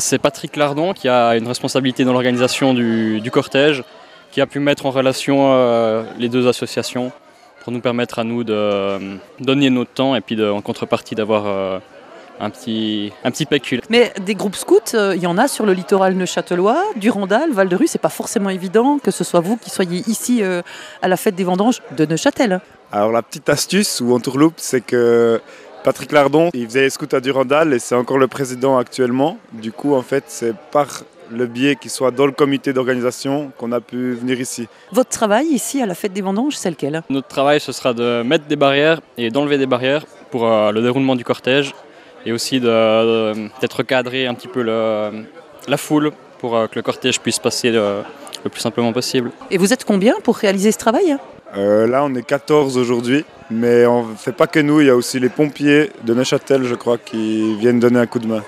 C'est Patrick Lardon qui a une responsabilité dans l'organisation du cortège, qui a pu mettre en relation les deux associations pour nous permettre à nous de donner notre temps et puis en contrepartie d'avoir un petit pécule. Mais des groupes scouts, il y en a sur le littoral neuchâtelois, Durandal, Val-de-Rue, c'est pas forcément évident que ce soit vous qui soyez ici à la fête des vendanges de Neuchâtel. Alors la petite astuce ou entourloupe, c'est que Patrick Lardon, il faisait les scouts à Durandal et c'est encore le président actuellement. Du coup, en fait, c'est par le biais qu'il soit dans le comité d'organisation qu'on a pu venir ici. Votre travail ici à la fête des vendanges, c'est lequel? Notre travail, ce sera de mettre des barrières et d'enlever des barrières pour le déroulement du cortège et aussi d'être recadrer un petit peu la foule pour que le cortège puisse passer le plus simplement possible. Et vous êtes combien pour réaliser ce travail? Là, on est 14 aujourd'hui, mais on ne fait pas que nous, il y a aussi les pompiers de Neuchâtel, je crois, qui viennent donner un coup de main.